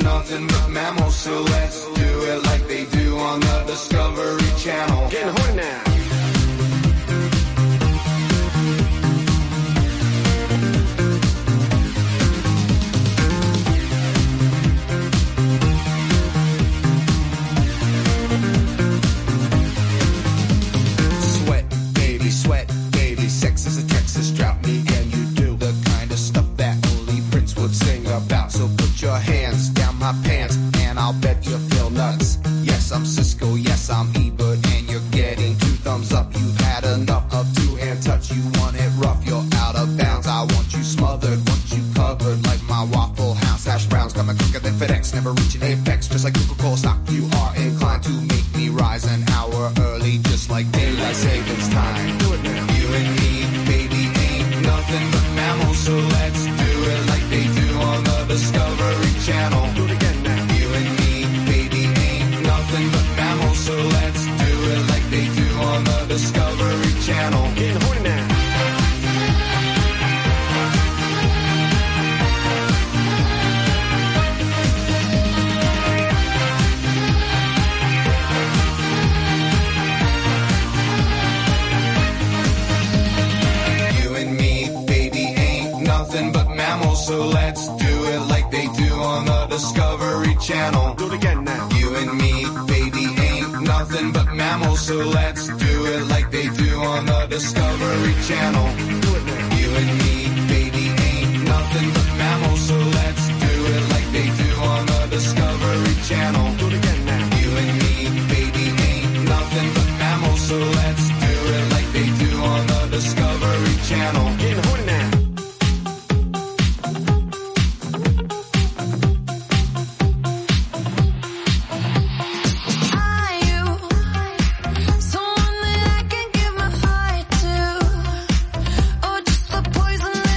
nothing but mammals, so let's do it like they do on the Discovery Channel. Getting horny now. Sweat, baby, sex is a Texas drought. Me and you do the kind of stuff that only Prince would sing about. So put your hands down my pants, and I'll bet you feel nuts. Yes, I'm Cisco, yes, I'm Ebert, and you're getting 2 thumbs up. You've had enough of 2-hand touch. You want it rough, you're out of bounds. I want you smothered, want you covered like my Waffle House hash browns. Coming quicker than FedEx, never reaching apex. Just like Coca-Cola stock, you are inclined to make me rise an hour early, just like daylight savings time. Do it now. You and me, baby, ain't nothing but mammals, so let's do it like they do on the Discovery Channel. Do it again now. You and me, baby, ain't nothing but mammals, so let's do it like they do on the Discovery Channel. Getting horny now. So let's do it like they do on the Discovery Channel. Do it again now. You and me, baby, ain't nothing but mammals, so let's do it like they do on the Discovery Channel. Do it now. You and me, baby, ain't nothing but mammals, so let's do it like they do on the Discovery Channel. Do it again now. You and me, baby, ain't nothing but mammals, so let's do it like they do on the Discovery Channel. Getting horny now. Someone that I can give my heart to, or just the poison that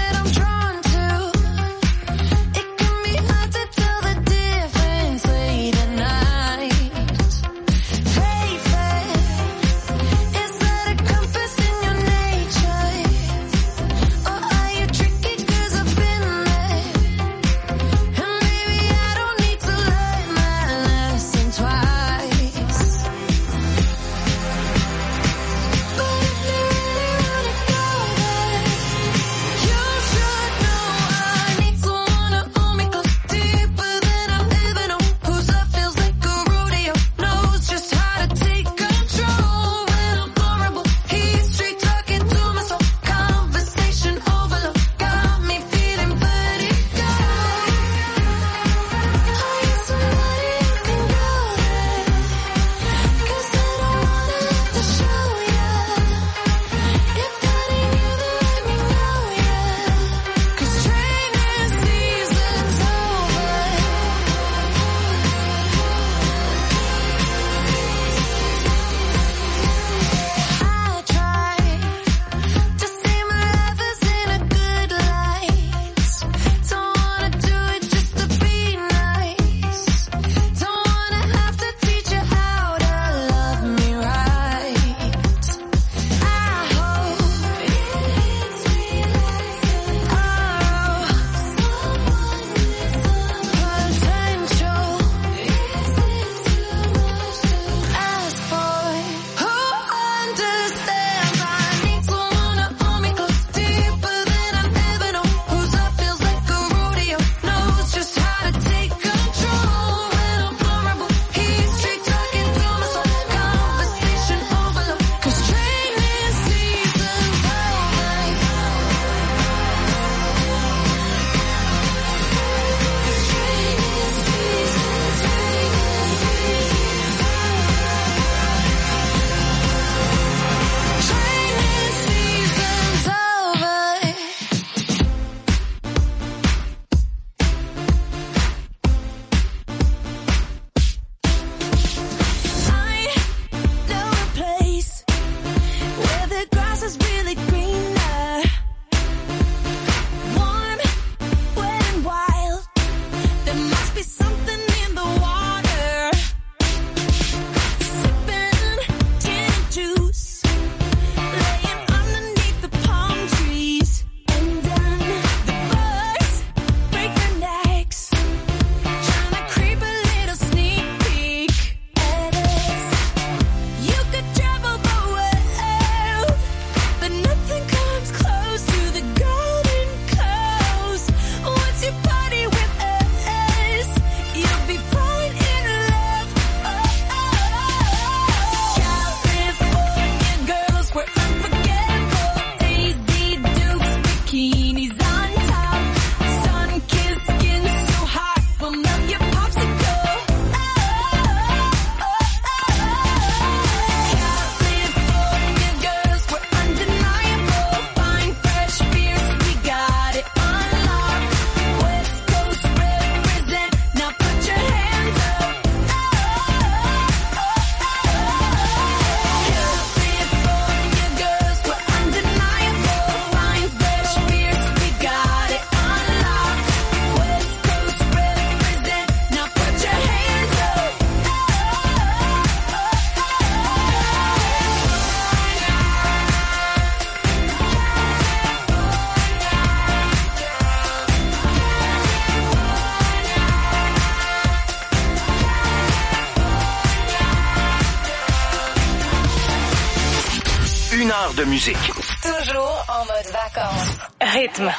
1 heure de musique. Toujours en mode vacances. Rythme.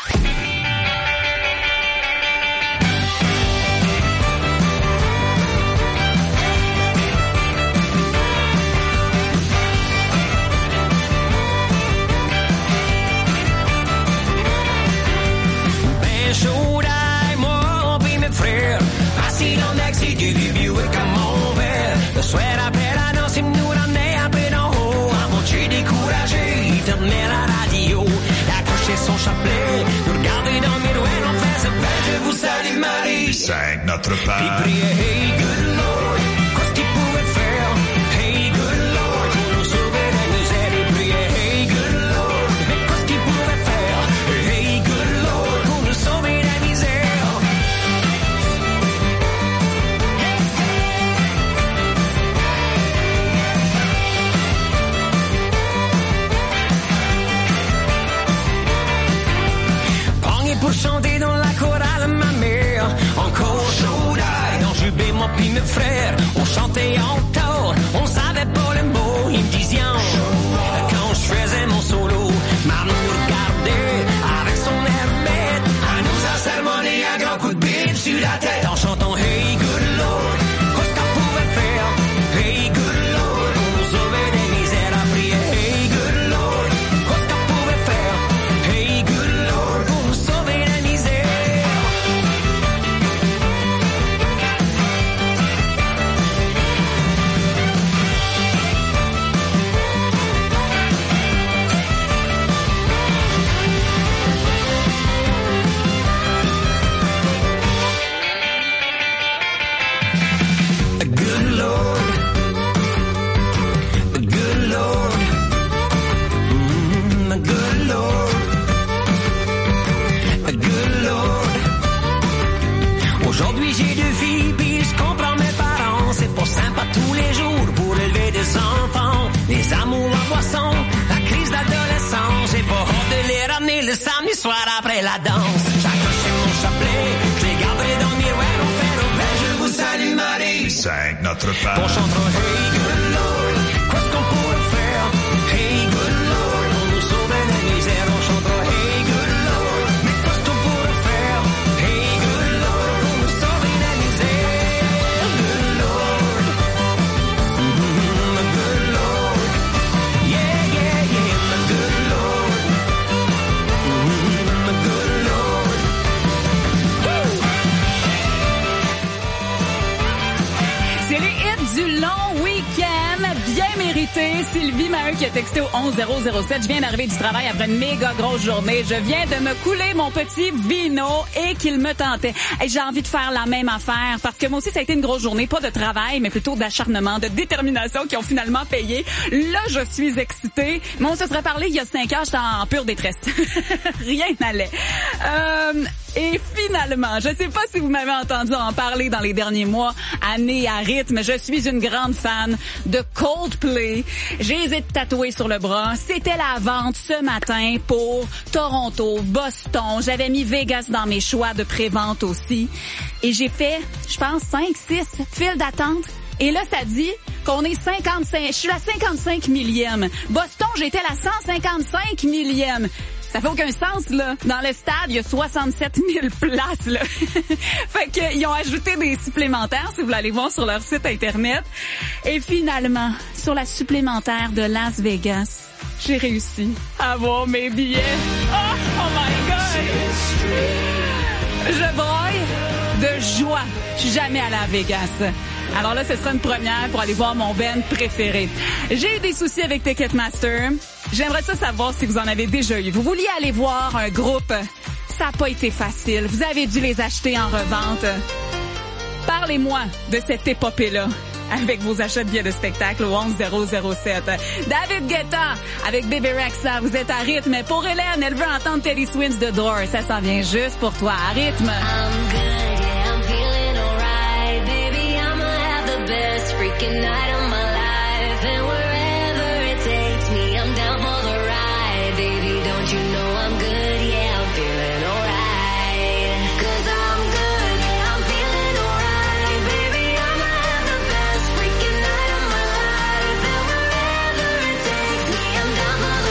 Ben chaud d'ail, moi pis mes frères, assis dans le taxi du vieux Buick à mon verre. Le soir après la danse, il nous ramenait un peu d'en haut. À moitié découragé, il fermait la radio, accrochait son chapelet, nous regardait dans le miroir, on faisait ben je vous salue Marie. 5 Notre Père. Il priait hey good Lord, qu'est-ce qu'il pouvait faire? Hey good Lord, pour nous sauver des misères. Il priait hey good Lord, mais qu'est-ce qu'il pouvait faire? Hey good Lord, pour nous sauver des misères. Pogné pour chanter dans la chorale ma mère, encore chaud d'ail, dans Jubé, moi pis mes frères, on chantait en tort, on savait pas le mot, ils me disaient quand je faisais mon solo, maman nous regardait avec son air bête, elle nous a sermonné un grand coup de bip sur la tête, en chantant hey good Lord, qu'est-ce qu'on pouvait faire? Hey good Lord, pour nous sauver des misères, a prié hey good Lord, qu'est-ce qu'on pouvait faire? Hey good Lord, pour nous sauver des misères. Good Lord, good Lord, good Lord, good Lord. Aujourd'hui j'ai 2 filles puis je comprends mes parents. C'est pas sympa tous les jours pour élever des enfants. Les amours en boisson, la crise d'adolescence. J'ai pas hâte de les ramener le samedi soir après la danse. J'accrochais mon chapelet, je les garderai dans le miroir. On fait nos ben je vous salue Marie. 5 Notre Père. On chantera hey good Lord, qu'est-ce qu'on pourrait faire? Hey good Lord, pour nous sauver des misères. On chantera hey good Lord, mais qu'est-ce qu'on pourrait faire? Hey good Lord, pour nous sauver des misères. Good Lord, good Lord, yeah yeah yeah, my good Lord, my good Lord. C'est les hits du long week-end, bien mérité. Sylvie Maheu qui a texté au 11007. Je viens d'arriver du travail après une méga grosse journée. Je viens de me couler mon petit vino et qu'il me tentait. Et j'ai envie de faire la même affaire parce que moi aussi, ça a été une grosse journée. Pas de travail, mais plutôt d'acharnement, de détermination qui ont finalement payé. Là, je suis excitée. Mais on se serait parlé il y a 5 ans, j'étais en pure détresse. Rien n'allait. Et finalement, je sais pas si vous m'avez entendu en parler dans les derniers mois, année à rythme, je suis une grande fan de Coldplay. J'ai les ai tatoués sur le bras. C'était la vente ce matin pour Toronto, Boston. J'avais mis Vegas dans mes choix de pré-vente aussi. Et j'ai fait, je pense, 5-6 files d'attente. Et là, ça dit qu'on est 55. Je suis la 55 millième. Boston, j'étais la 155 millième. Ça fait aucun sens, là. Dans le stade, il y a 67 000 places, là. Fait qu'ils ont ajouté des supplémentaires, si vous voulez aller voir sur leur site Internet. Et finalement, sur la supplémentaire de Las Vegas, j'ai réussi à avoir mes billets. Oh my God! Je broille de joie. Je suis jamais allée à Vegas. Alors là, ce sera une première pour aller voir mon band préféré. J'ai eu des soucis avec Ticketmaster. J'aimerais ça savoir si vous en avez déjà eu. Vous vouliez aller voir un groupe. Ça n'a pas été facile. Vous avez dû les acheter en revente. Parlez-moi de cette épopée-là avec vos achats de billets de spectacle au 11007. David Guetta avec Baby Rexha. Vous êtes à rythme. Pour Hélène, elle veut entendre Teddy Swims de Doors. Ça s'en vient juste pour toi. À rythme. I'm good, yeah, I'm feeling alright. Baby, I'ma have the best freaking night of my life. And wherever it takes me, I'm down for the ride. Baby, don't you know I'm good, yeah, I'm feeling alright. 'Cause I'm good, yeah, I'm feeling alright. Baby, I'ma have the best freaking night of my life. And wherever it takes me, I'm down for the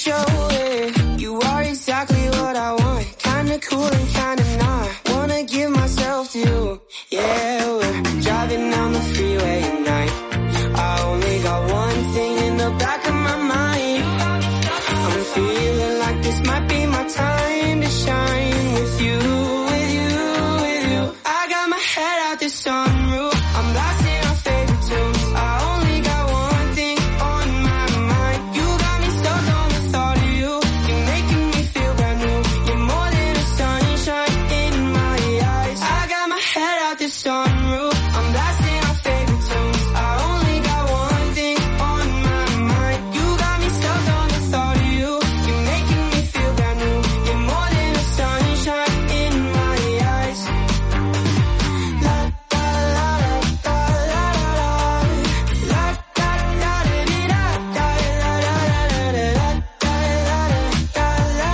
show it. You are exactly what I want. Kinda cool and kinda not. Wanna give myself to you. Yeah, we're driving down the freeway at night. I only got one thing in the back of my mind. I'm feeling like this might be my time to shine with you, with you, with you. I got my head out the sunroof. I'm blasting our favorite tunes. I only got one thing on my mind. You got me stuck on the thought of you. You're making me feel brand new. You're more than a sunshine in my eyes. I got my head out the sunroof. I'm blasting our favorite tunes. I only got one thing on my mind. You got me stuck on the thought of you. You're making me feel brand new. You're more than a sunshine in my eyes. La da la da la la da da da di da da la la la la la da la la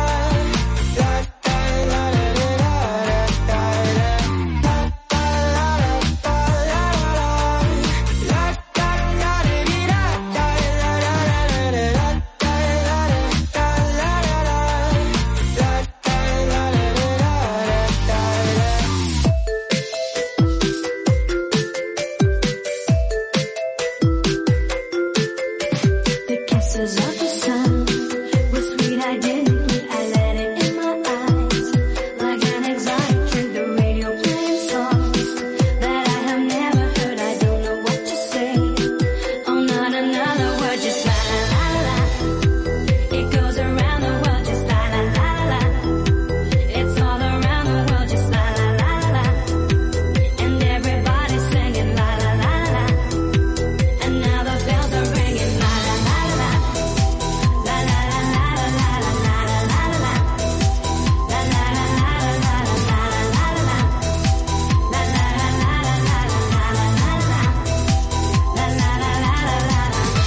The kisses of the sun were sweet, I didn't I let it in my eyes. Like an exotic drink, the radio playing songs that I have never heard. I don't know what to say. Oh, not another word, just la la la la. It goes around the world, just la la la la. It's all around the world, just la la la la. And everybody's singing la la la la. And now the bells are ringing la la la la. La la la la la la la la la la. La la la la la la la la la la. La la la la la la la la la la. La la la la la la.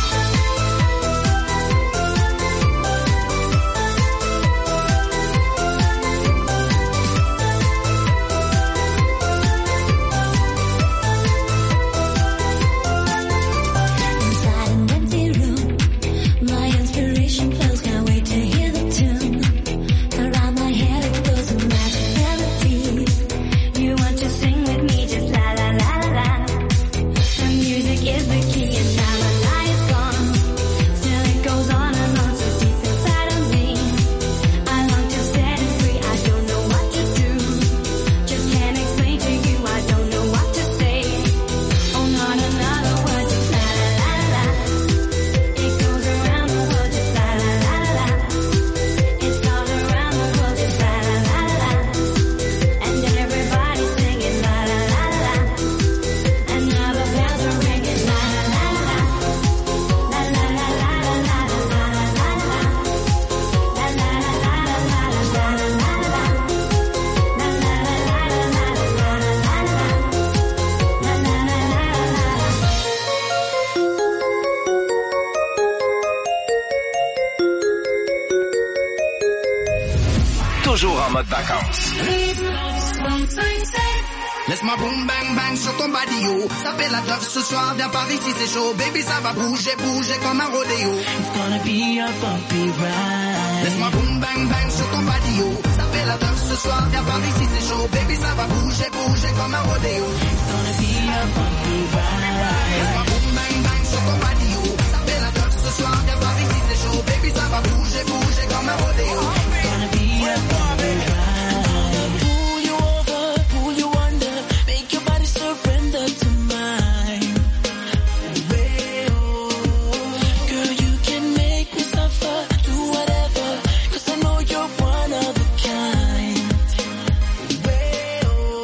Inside an empty room, my inspiration flows. Can't wait to hear the tune. Around my head it goes a magic melody. You want to sing with me, just la la la la. The music is the key, and now the night is gone. Still it goes on and on, so deep inside of me. I long to set it free. I don't know what to do. Just can't explain to you. I don't know what to say. Oh, not another word, just la la la la. It goes around the world, just la la la la. It's all around the world, just la la la la. And everybody's singing la la la la. And now the bells are ringing la la la la. La la la la la la la la la la. La la la la la la la la la la. La la la la la la la la la. La la la la la la la la la la. Toujours en mode vacances. Laisse-moi boum bang bang sur ton badio. Ça fait la teuf ce soir, viens par ici c'est chaud. Baby ça va bouger, bouger comme un rodéo. It's gonna be a bumpy ride. Laisse-moi boum bang bang sur ton badio. Ça fait la teuf ce soir, viens par ici c'est chaud. Baby ça va bouger, bouger comme un rodéo. It's gonna be a bumpy ride. Laisse-moi boum bang bang sur ton badio. Ça fait la teuf ce soir, viens par ici c'est chaud. Baby ça va bouger, bouger comme un rodéo. It's gonna be a bumpy ride. Pull you over, pull you under, make your body surrender to mine. Girl, you can make me suffer, do whatever, 'cause I know you're one of a kind.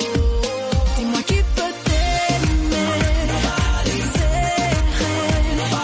Dis-moi qui peut t'aimer,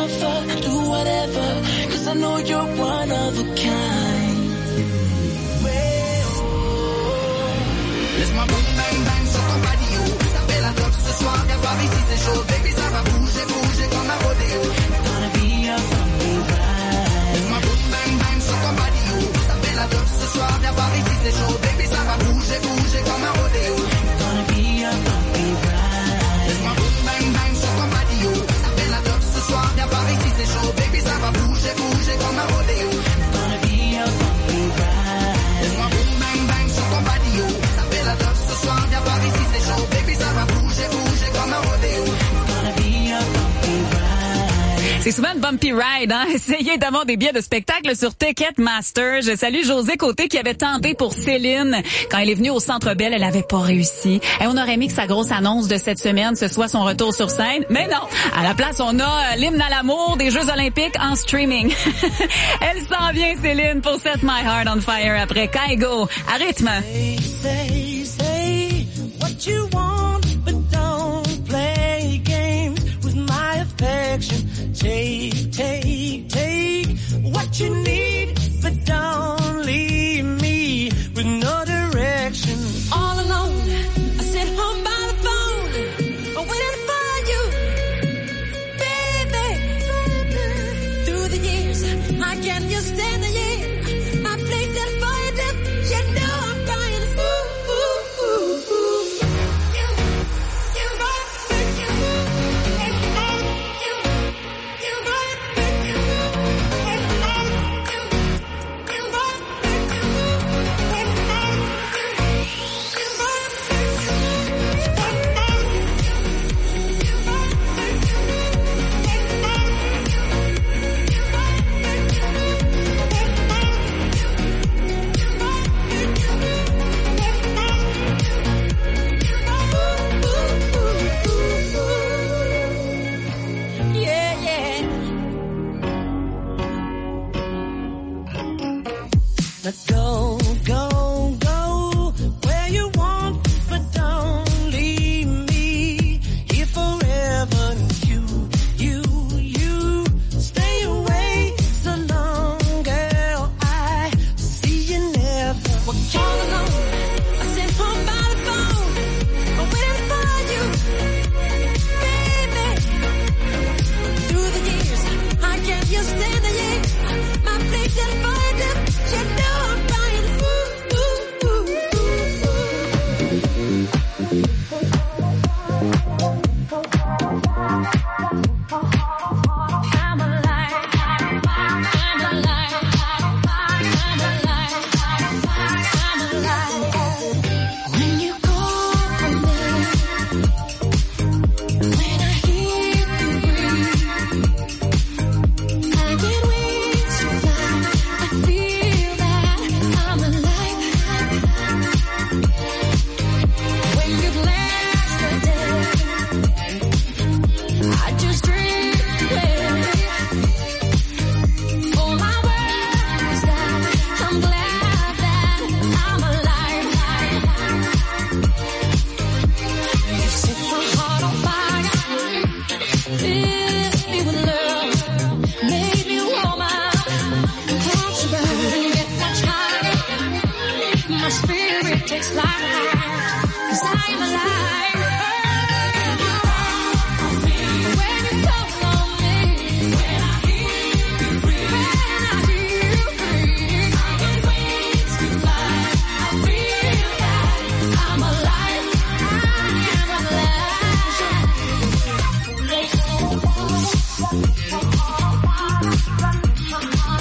suffer, do whatever, 'cause I know you're one of a kind. Laisse-moi boum bang bang sur ton patio. Ça fait la top ce soir, viens voir ici c'est chaud. Baby ça va bouger, bouger comme un rodéo. It's gonna be a bumpy ride. Laisse-moi boum bang bang sur ton patio. Ça fait la top ce soir, viens voir ici c'est chaud. Baby ça va bouger, bouger comme un rodéo. It's gonna be a bumpy ride. Laisse-moi boum bang bang sur ton patio. Ça fait la top ce soir, viens voir ici c'est chaud. Baby ça va bouger, bouger comme un rodéo. It's gonna be a bumpy ride. Laisse-moi boum bang bang sur ton patio. Ça fait la top ce soir, viens voir ici c'est chaud. Baby ça va bouger, bouger comme un rodéo. It's gonna be a bumpy ride. C'est souvent une bumpy ride, hein? Essayez d'avoir des billets de spectacle sur Ticketmaster. Je salue José Côté qui avait tenté pour Céline. Quand elle est venue au Centre Bell, elle avait pas réussi. Et on aurait aimé que sa grosse annonce de cette semaine, ce soit son retour sur scène. Mais non! À la place, on a l'hymne à l'amour des Jeux Olympiques en streaming. Elle s'en vient, Céline, pour Set My Heart on Fire après Kygo. À rythme. Say what you want, but don't play games with my affection. Take what you need, but don't leave me with no direction. All alone, I sit home by the phone, waiting for you, baby. Through the years, I can't just stand the year. I played that for you, then you know I'm crying. Ooh, ooh, ooh, ooh. You brought me,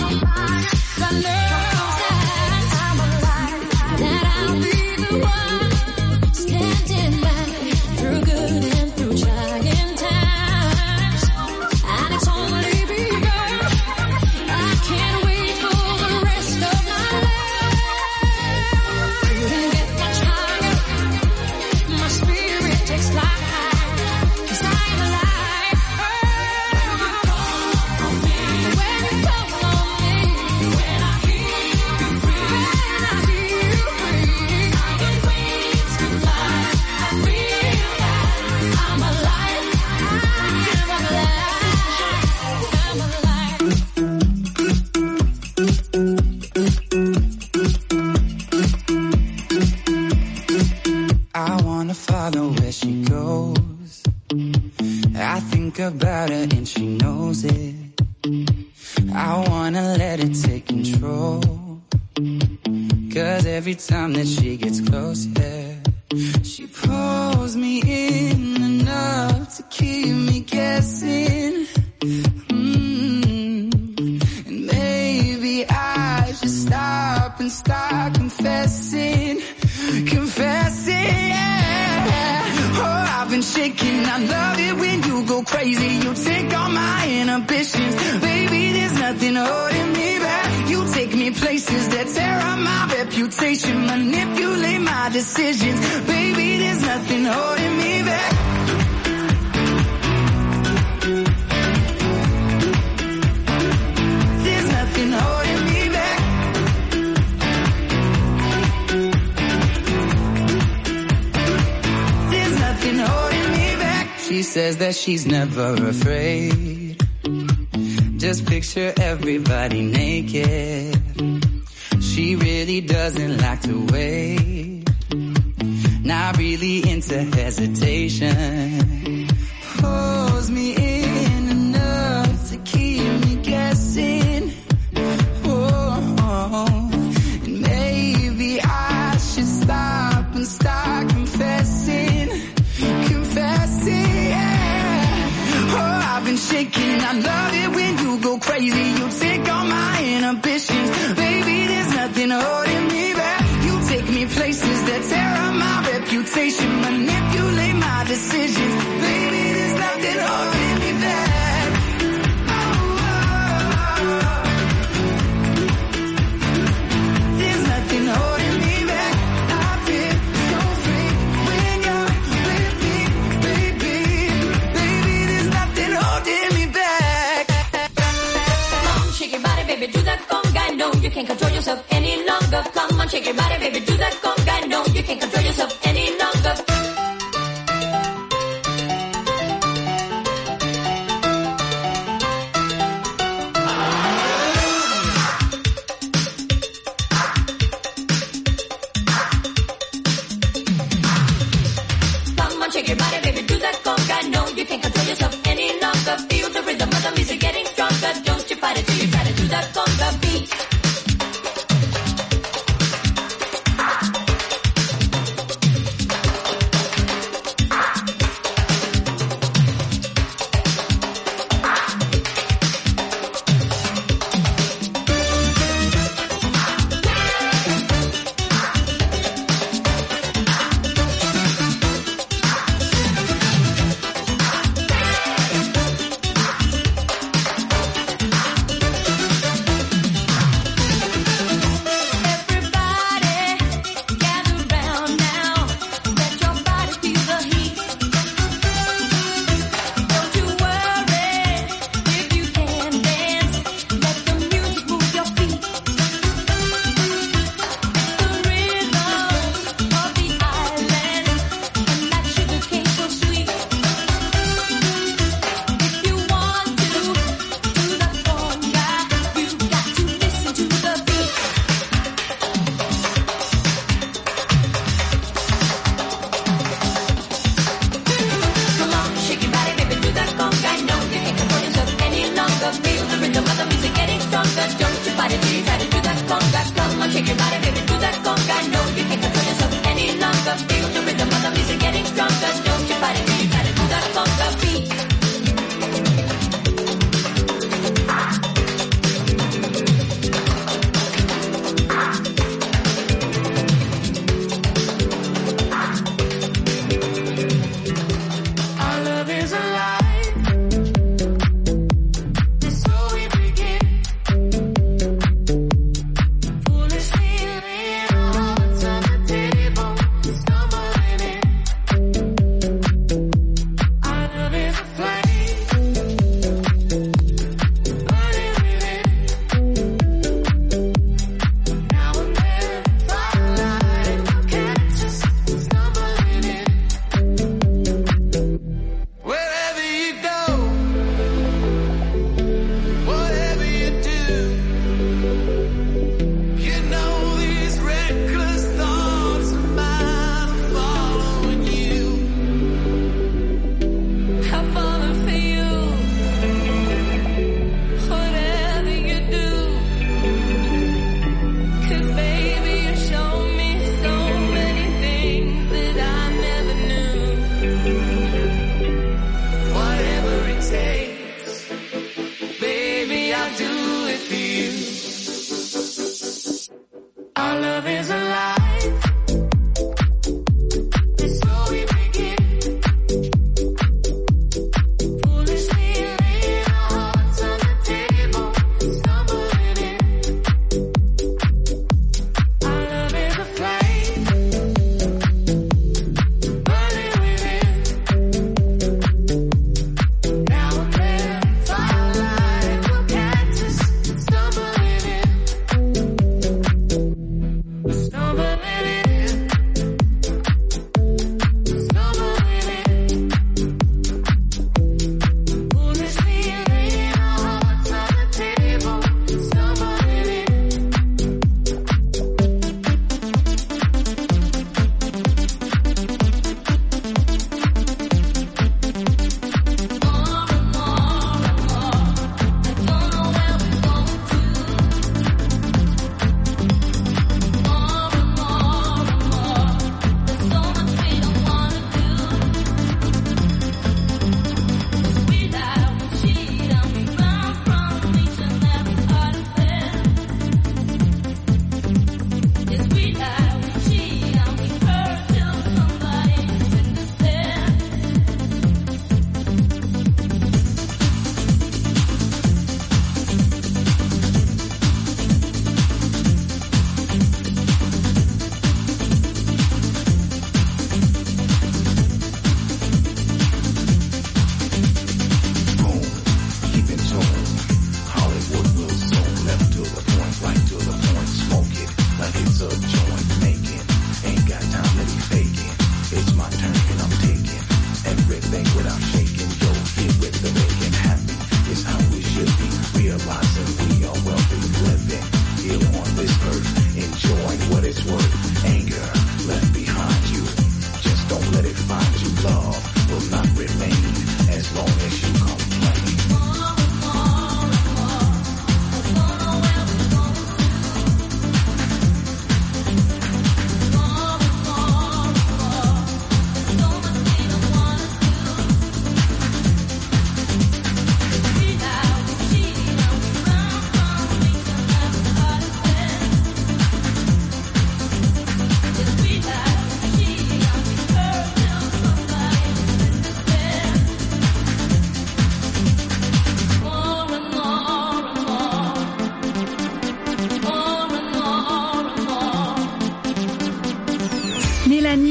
that I'll be the one. I wanna let it take control. 'Cause every time that she gets close, yeah, she pulls me in enough to keep me guessing. And maybe I should stop and start confessing, yeah. Oh, I've been shaking, I love it when you go crazy. You take all my inhibitions, baby, there's nothing holding me back. You take me places that tear up my reputation, manipulate my decisions, baby, there's nothing holding me back. There's nothing holding me back. There's nothing holding me back. She says that she's never afraid. Just picture everybody naked. She really doesn't like to wait. Not really into hesitation. Pulls me in enough to keep me guessing. Oh, and maybe I should stop and start confessing, yeah. Oh, I've been shaking, I love it when you go crazy. You take all my inhibitions, baby, there's nothing holding me back. You take me places that tear up my reputation, manipulate my decisions, baby, there's nothing holding me back. There's nothing holding me back. I feel so free when you're with me, baby. Baby, there's nothing holding me back. Come on, shake your body, baby, do that conga. No, you can't control yourself any longer. Come on, shake your body, baby, do that conga. No, you can't control yourself any longer. Come on, shake your body, baby, do that conga. No, you can't control yourself any longer. Feel the rhythm of the music getting stronger. Don't you fight it till you try to do that conga beat. Foolish feeling.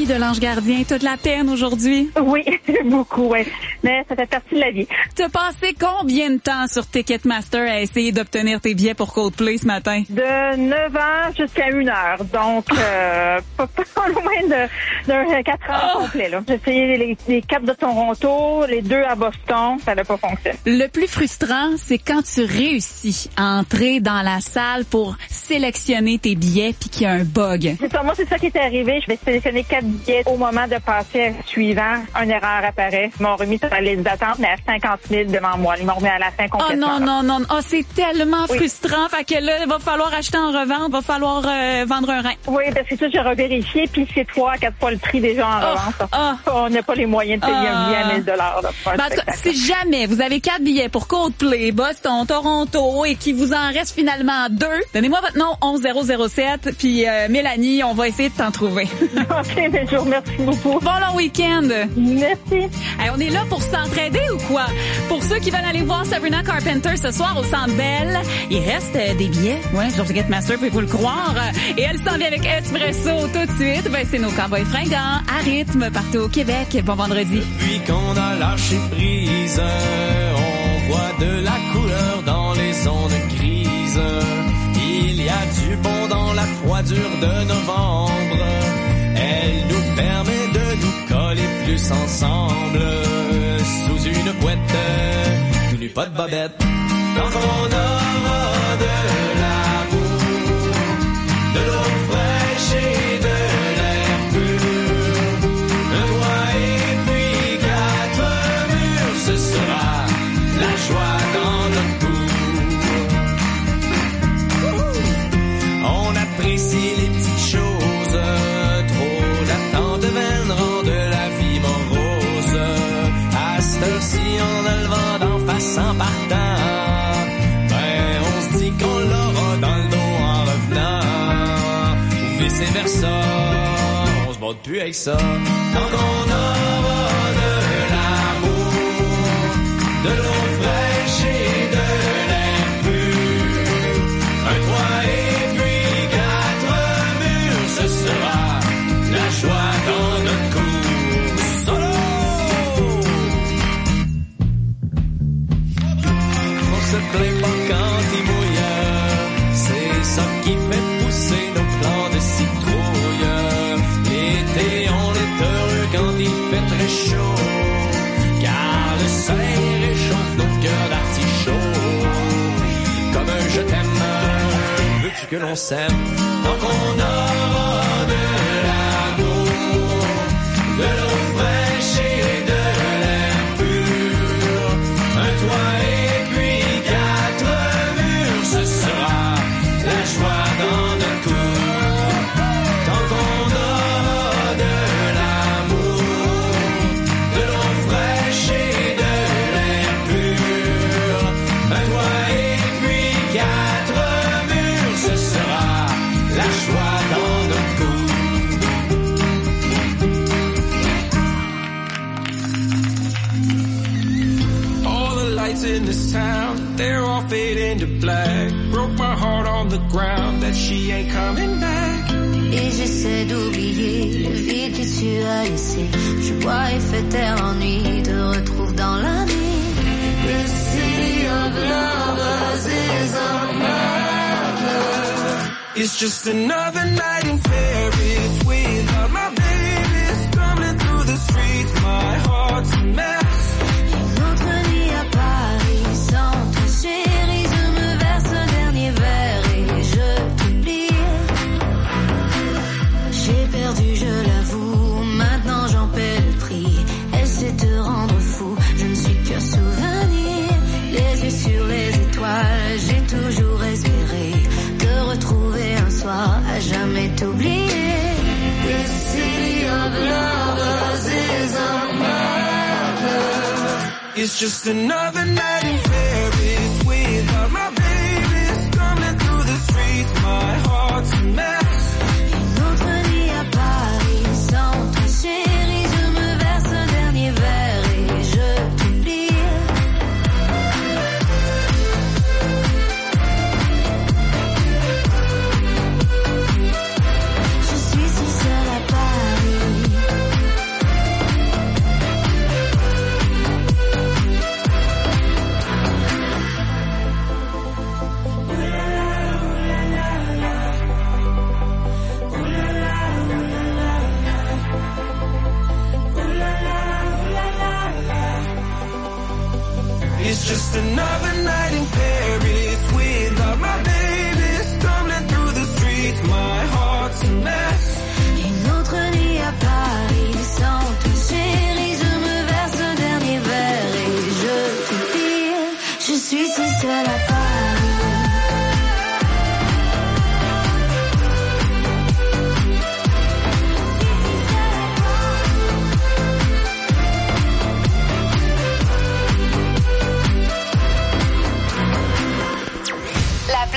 Mélanie de l'Ange Gardien, t'as de la peine aujourd'hui? Oui, beaucoup, oui. Mais ça fait partie de la vie. T'as passé combien de temps sur Ticketmaster à essayer d'obtenir tes billets pour Coldplay ce matin? De 9 ans jusqu'à 1 heure. Donc, pas loin d'un 4 heures complet, là. J'ai essayé les 4 de Toronto, les 2 à Boston. Ça n'a pas fonctionné. Le plus frustrant, c'est quand tu réussis à entrer dans la salle pour sélectionner tes billets puis qu'il y a un bug. C'est ça, moi, c'est ça qui est arrivé. Je vais sélectionner 4 billets au moment de passer au suivant. Une erreur apparaît. Ils m'ont remis sur la liste d'attente, mais à 50 000 devant moi. Ils m'ont remis à la fin complètement. Oh non. Oh, c'est tellement frustrant. Fait que là, il va falloir acheter en revente, va falloir vendre un rein. Oui, parce que ça, j'ai revérifié, puis c'est 3 à 4 fois le prix déjà en revente. On n'a pas les moyens de payer un billet à 1 000 $. En tout cas, si jamais vous avez 4 billets pour Coldplay, Boston, Toronto, et qu'il vous en reste finalement 2, donnez-moi votre nom 11007, puis Mélanie, on va essayer de t'en trouver. OK, mais je vous remercie beaucoup. Bon long week-end. Merci. Hey, on est là pour s'entraider ou quoi? Pour ceux qui veulent aller voir Sabrina Carpenter ce soir au Centre Bell, il reste des billets. Ouais, sur Ticketmaster, pouvez-vous le croire. Et elle s'en vient avec Espresso tout de suite. Ben, c'est nos cowboys fringants à rythme partout au Québec. Bon vendredi. Depuis qu'on a lâché prise, on voit de la couleur dans les ondes grises. Il y a du bon dans la froidure de novembre. Elle nous permet de nous coller plus ensemble. Sous une couette, tout nu pas de bobette. Tant qu'on aura de l'amour, de l'eau fraîche et de l'air pur, un toit et puis 4 murs, ce sera la joie dans notre cour. On apprécie les petites choses, trop d'attente vaine rendent la vie morose. À cette heure-ci, en a le vent d'en face en partant. C'est vers ça, on se bat plus avec ça. Tant qu'on aura de l'amour, de l'eau fraîche et de l'air pur, un toit et puis 4 murs, ce sera la joie dans notre cour. Solo! On se plaint pas quand il mouille, c'est ça qui fait pousser nos plants de citrouille. L'été, on est heureux quand il fait très chaud, car le soleil réchauffe nos cœurs d'artichaut. Comme un je t'aime, veux-tu que l'on s'aime? Tant qu'on aura de l'amour, de l'eau fraîche et de l'air pur, un toit et puis 4 murs, ce sera la joie dans notre cour. Tant qu'on aura de l'amour, de l'eau fraîche et de l'air pur, un toit et puis 4 murs, ce sera la joie dans notre cour. All the lights in this town, they're all fading to black. Broke my heart on the ground that she ain't coming back. Et j'essaie d'oublier le vide que tu as laissé. Je bois et fais taire l'ennui, te retrouve dans la nuit. The city of lovers is a murder. It's just another night in Paris without my baby. Stumbling through the streets, my heart's a mess. Une autre nuit à Paris sans toi chérie. Je me verse un dernier verre et je t'oublie. J'ai perdu, je l'avoue, maintenant j'en paie le prix. Elle sait te rendre fou, je ne suis qu'un souvenir. Les yeux sur les étoiles, j'ai toujours espéré te retrouver un soir, à jamais t'oublier. The city of lovers is a murder. It's just another night in Paris without my baby. Stumbling through the streets, my heart's a mess. Une autre nuit à Paris sans toi chérie. Je me verse un dernier verre et je t'oublie. Je suis si seule à Paris.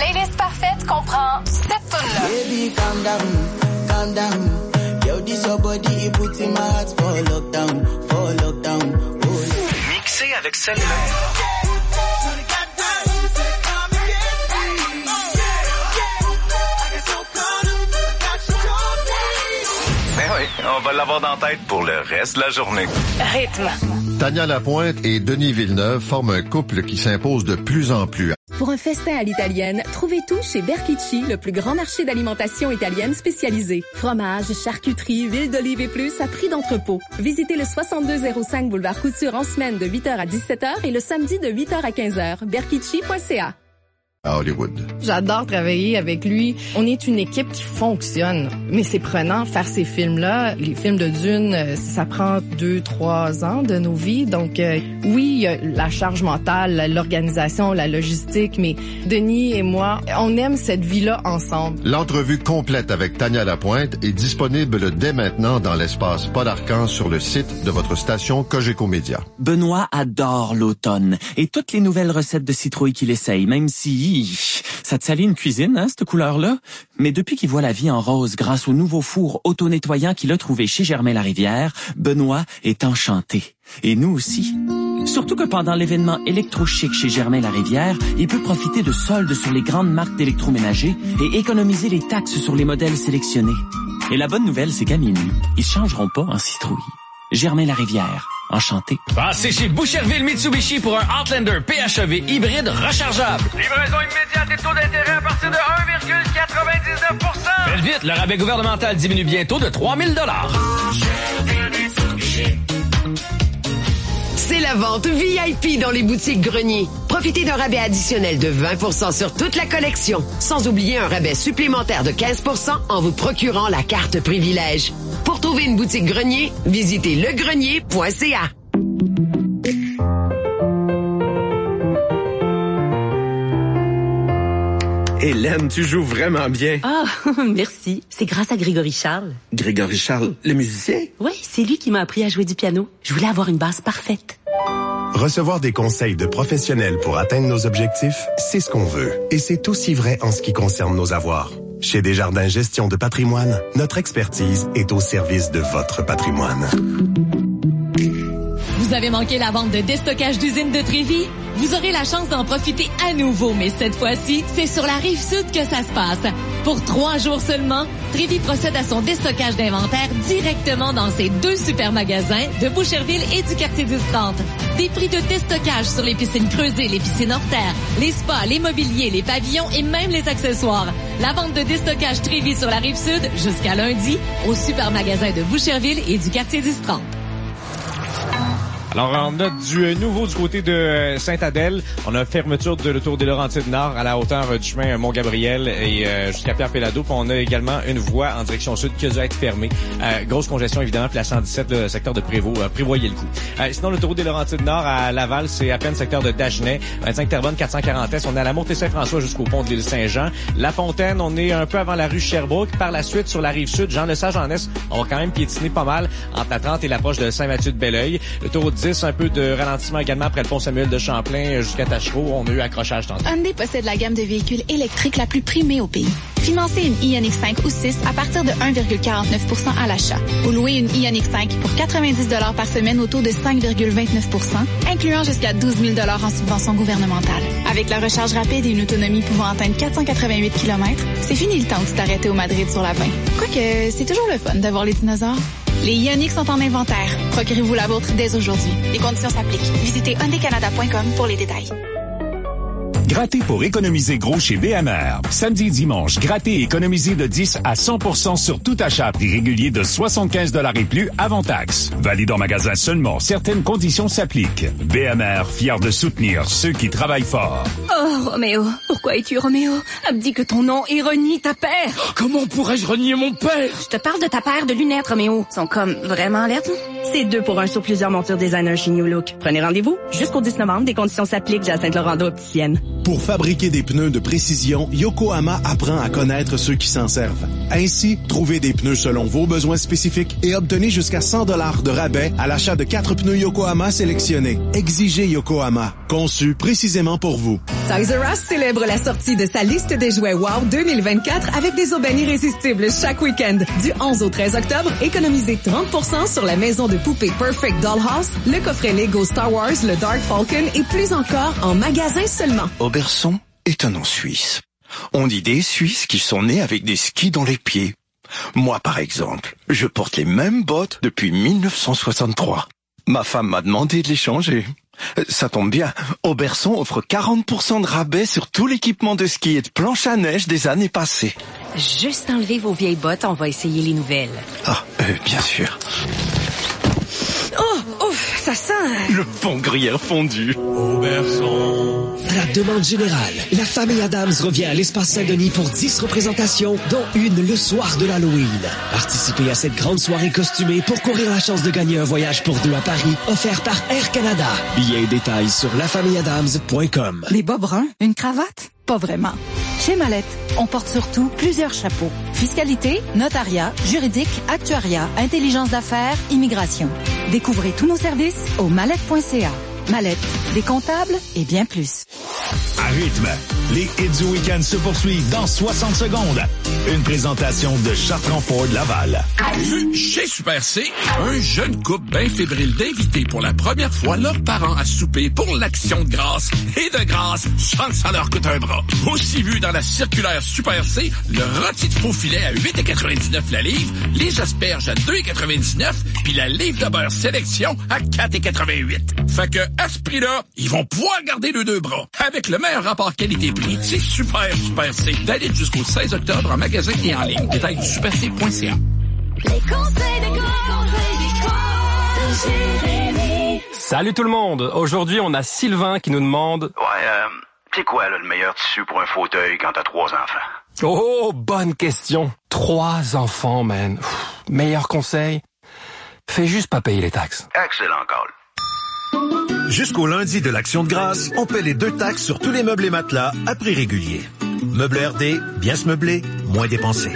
playlist parfaite comprend cette tune-là. Baby, calm down, calm down. Yo, this your body, it puts in my heart for lockdown, for lockdown. Mixé avec celle-là. Ben oui, on va l'avoir dans la tête pour le reste de la journée. Rythme. Tania Lapointe et Denis Villeneuve forment un couple qui s'impose de plus en plus. Pour un festin à l'italienne, trouvez tout chez Berchicci, le plus grand marché d'alimentation italienne spécialisé. Fromage, charcuterie, huile d'olive et plus à prix d'entrepôt. Visitez le 6205 boulevard Couture en semaine de 8h à 17h et le samedi de 8h à 15h. Berchicci.ca. À Hollywood. J'adore travailler avec lui. On est une équipe qui fonctionne. Mais c'est prenant faire ces films-là. Les films de Dune, ça prend 2-3 ans de nos vies. Donc oui, il y a la charge mentale, l'organisation, la logistique, mais Denis et moi, on aime cette vie-là ensemble. L'entrevue complète avec Tania Lapointe est disponible dès maintenant dans l'espace Paul Arcan sur le site de votre station Cogeco Média. Benoît adore l'automne et toutes les nouvelles recettes de citrouille qu'il essaye, même si ça te salit une cuisine, hein, cette couleur-là? Mais depuis qu'il voit la vie en rose grâce au nouveau four auto-nettoyant qu'il a trouvé chez Germain-Larivière, Benoît est enchanté. Et nous aussi. Surtout que pendant l'événement électrochic chez Germain-Larivière, il peut profiter de soldes sur les grandes marques d'électroménager et économiser les taxes sur les modèles sélectionnés. Et la bonne nouvelle, c'est qu'à minuit, ils changeront pas en citrouille. Germain-Larivière. Enchanté. Passez chez Boucherville Mitsubishi pour un Outlander PHEV hybride rechargeable. Livraison immédiate et taux d'intérêt à partir de 1,99%. Faites vite, le rabais gouvernemental diminue bientôt de 3 000 $. C'est la vente VIP dans les boutiques Grenier. Profitez d'un rabais additionnel de 20% sur toute la collection, sans oublier un rabais supplémentaire de 15% en vous procurant la carte privilège. Pour trouver une boutique Grenier, visitez legrenier.ca. Hélène, tu joues vraiment bien. Ah, merci. C'est grâce à Grégory Charles. Grégory Charles, le musicien? Oui, c'est lui qui m'a appris à jouer du piano. Je voulais avoir une base parfaite. Recevoir des conseils de professionnels pour atteindre nos objectifs, c'est ce qu'on veut. Et c'est aussi vrai en ce qui concerne nos avoirs. Chez Desjardins Gestion de patrimoine, notre expertise est au service de votre patrimoine. Vous avez manqué la vente de déstockage d'usine de Trévis? Vous aurez la chance d'en profiter à nouveau, mais cette fois-ci, c'est sur la Rive-Sud que ça se passe. Pour 3 jours seulement, Trévis procède à son déstockage d'inventaire directement dans ses 2 super magasins de Boucherville et du quartier 10-30. Des prix de déstockage sur les piscines creusées, les piscines hors terre, les spas, les mobiliers, les pavillons et même les accessoires. La vente de déstockage Trévis sur la Rive-Sud jusqu'à lundi au super magasin de Boucherville et du quartier 10-30. Alors, on a du nouveau du côté de Sainte-Adèle. On a fermeture de l'autoroute des Laurentides-Nord à la hauteur du chemin Mont-Gabriel et jusqu'à Pierre-Pellado. Puis on a également une voie en direction sud qui a dû être fermée. Grosse congestion, évidemment, puis la 117, le secteur de Prévost. Prévoyez le coup. Sinon, l'autoroute des Laurentides-Nord à Laval, c'est à peine secteur de Dagenais. 25 Terrebonne, 440 Est. On est à la Montée-Saint-François jusqu'au pont de l'île Saint-Jean. La Fontaine, on est un peu avant la rue Sherbrooke. Par la suite, sur la rive sud, Jean-Lesage-en-Est, on va quand même piétiner pas mal entre la 30 et l'approche de Saint-Mathieu-de-Belleuil. L'autoroute 10, un peu de ralentissement également après le pont Samuel de Champlain jusqu'à Tachereau. On a eu accrochage tantôt. Hyundai possède la gamme de véhicules électriques la plus primée au pays. Financez une Ioniq 5 ou 6 à partir de 1,49% à l'achat. Ou louez une Ioniq 5 pour 90 $ par semaine au taux de 5,29%, incluant jusqu'à 12 000 $ en subvention gouvernementale. Avec la recharge rapide et une autonomie pouvant atteindre 488 km, c'est fini le temps de t'arrêter au Madrid sur la 20. Quoique, c'est toujours le fun d'avoir les dinosaures. Les Ioniq sont en inventaire. Procurez-vous la vôtre dès aujourd'hui. Les conditions s'appliquent. Visitez hyundaicanada.com pour les détails. Gratter pour économiser gros chez BMR. Samedi et dimanche, gratter et économiser de 10 à 100% sur tout achat prix régulier de 75 $ et plus avant taxe. Valide en magasin seulement. Certaines conditions s'appliquent. BMR, fier de soutenir ceux qui travaillent fort. Oh, Roméo. Pourquoi es-tu Roméo? Abdis que ton nom et renie ta paire. Comment pourrais-je renier mon père? Je te parle de ta paire de lunettes, Roméo. Ils sont comme vraiment lettres. C'est 2 pour 1 sur plusieurs montures designer chez New Look. Prenez rendez-vous jusqu'au 10 novembre. Des conditions s'appliquent. J'ai à Saint-Laurent d'Opticienne. Pour fabriquer des pneus de précision, Yokohama apprend à connaître ceux qui s'en servent. Ainsi, trouvez des pneus selon vos besoins spécifiques et obtenez jusqu'à 100 $ de rabais à l'achat de 4 pneus Yokohama sélectionnés. Exigez Yokohama, conçu précisément pour vous. Toys R Us célèbre la sortie de sa liste des jouets WOW 2024 avec des aubaines irrésistibles chaque week-end. Du 11 au 13 octobre, économisez 30% sur la maison de poupées Perfect Dollhouse, le coffret Lego Star Wars, le Dark Falcon et plus encore en magasin seulement. Oberson est un nom suisse. On dit des Suisses qui sont nés avec des skis dans les pieds. Moi, par exemple, je porte les mêmes bottes depuis 1963. Ma femme m'a demandé de les changer. Ça tombe bien, Oberson offre 40% de rabais sur tout l'équipement de ski et de planche à neige des années passées. Juste enlever vos vieilles bottes, on va essayer les nouvelles. Ah, bien sûr. Oh, ça sent... Le bon gruyère fondu. Oberson. À la demande générale, la famille Adams revient à l'Espace Saint-Denis pour 10 représentations, dont une le soir de l'Halloween. Participez à cette grande soirée costumée pour courir la chance de gagner un voyage pour deux à Paris, offert par Air Canada. Billets et détails sur lafamilleadams.com. Des bas bruns? Une cravate? Pas vraiment. Chez Mallette, on porte surtout plusieurs chapeaux. Fiscalité, notariat, juridique, actuariat, intelligence d'affaires, immigration. Découvrez tous nos services au mallette.ca. Mallette, des comptables et bien plus. À rythme, les hits du week-end se poursuivent dans 60 secondes. Une présentation de Chartrand Ford Laval. Chez Super C, un jeune couple bien fébrile d'inviter pour la première fois leurs parents à souper pour l'action de grâce. Et de grâce, sans que ça leur coûte un bras. Aussi vu dans la circulaire Super C, le rôti de faux filet à 8,99 la livre, les asperges à 2,99 puis la livre de beurre sélection à 4,88. Fait que, à ce prix-là, ils vont pouvoir garder les deux bras. Avec le meilleur rapport qualité-prix, c'est Super C. Valide jusqu'au 16 octobre en magasin et en ligne. Détail du superc.ca. Les conseils de Jérémy. Salut tout le monde! Aujourd'hui, on a Sylvain qui nous demande... Ouais, c'est quoi là, le meilleur tissu pour un fauteuil quand t'as 3 enfants? Oh, bonne question! 3 enfants, man. Meilleur conseil? Fais juste pas payer les taxes. Excellent call. Jusqu'au lundi de l'Action de grâce, on paie les 2 taxes sur tous les meubles et matelas à prix régulier. Meubles RD, bien se meubler, moins dépenser.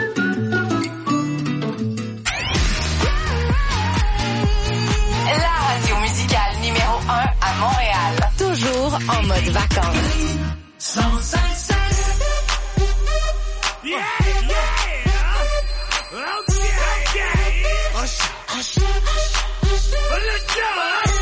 La radio musicale numéro 1 à Montréal. Toujours en mode vacances. 105.7. Yeah, yeah. Okay. Hush, hush, hush. Let's go.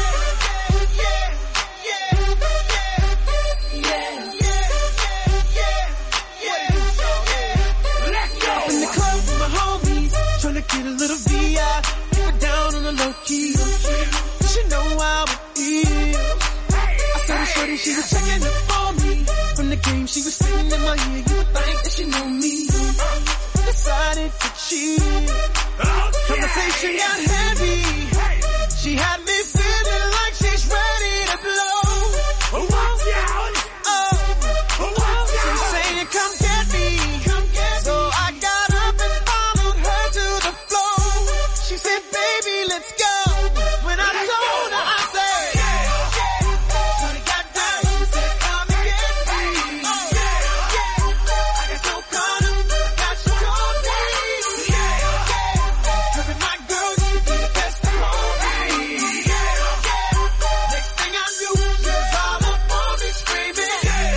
Get a little VI, keep it down on the low key. She know how it is. I saw the shorty, she was checking up on me. From the game, she was sitting in my ear. You would think that she know me. Decided to cheat. Conversation got heavy. She had me feeling like she's ready to blow. Watch out! She's saying, come get me. So I got up and followed her to the floor. She said, baby, let's go. When I told her, I said, Shorty got down, she said, come and get me. I got so caught up, got you on me. Cause my girl, you be the best of all me. Next thing I knew, she was all up on me screaming.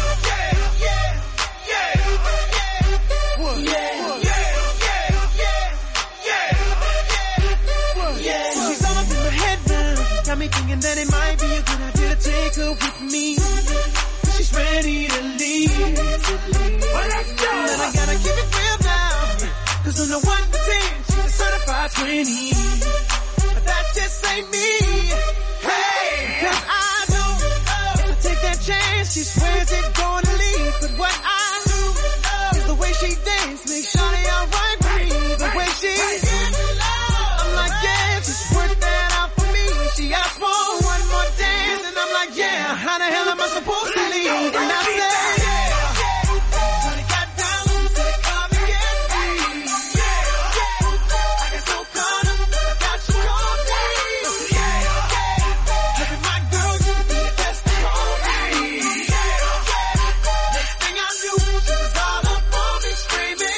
She's all up in my head now. Got me thinking that it might be a good idea to take her with me. She's ready to leave. Well, let's go. And I gotta keep it real now. Cause on the 1 to 10, she's a certified 20. But that just ain't me. Hey, cause I know if I take that chance, she swears it's gonna leave. But what I do is the way she dance makes Shawty alright with me. The way she I'm like, yeah, just work that out for me. She asked for one more dance, and I'm like, yeah, how the hell am I supposed to leave? And I said, Shawty got down, said, come and get me. I got so caught up, I got you on me. Look at my girl, you be the best of all me. Next thing I knew, she was all up on me screaming.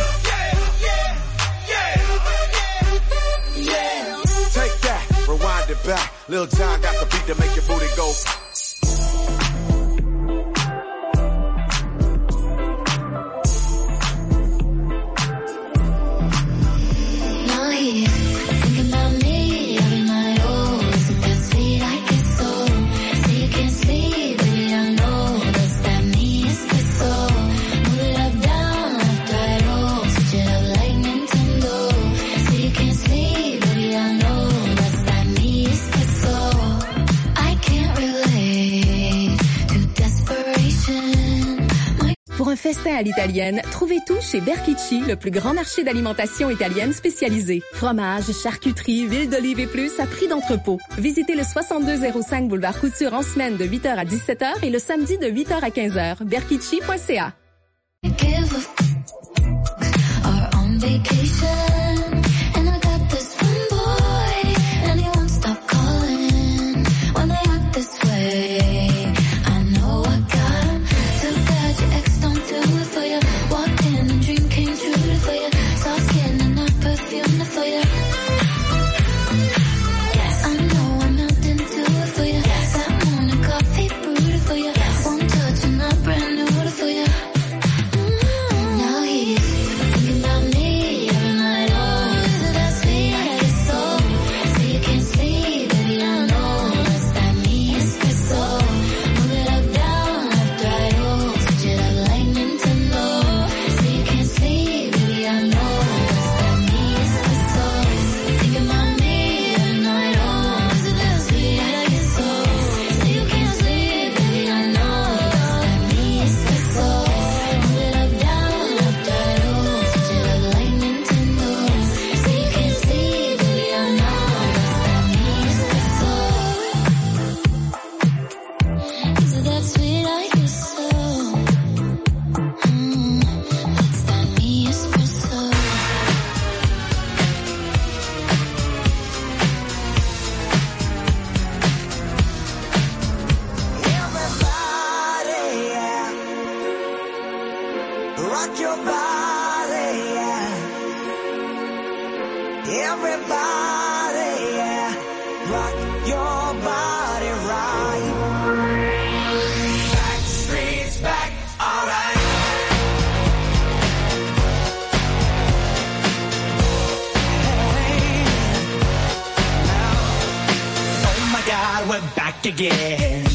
Take that, rewind it back. Lil Jon got the beat to make your booty go. festin à l'italienne, trouvez tout chez Berkici, le plus grand marché d'alimentation italienne spécialisé. Fromage, charcuterie, huile d'olive et plus à prix d'entrepôt. Visitez le 6205 boulevard Couture en semaine de 8h à 17h et le samedi de 8h à 15h. Berkici.ca. Rock your body, yeah. Everybody, yeah. Rock your body right. Back streets back, alright. Hey, now, oh my God, we're back again.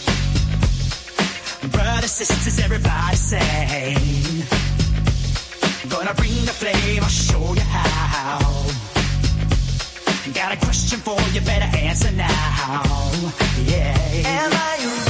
Brothers, sisters, everybody sing. Gonna bring the flame, I'll show you how. Got a question for you, better answer now. Yeah. Am I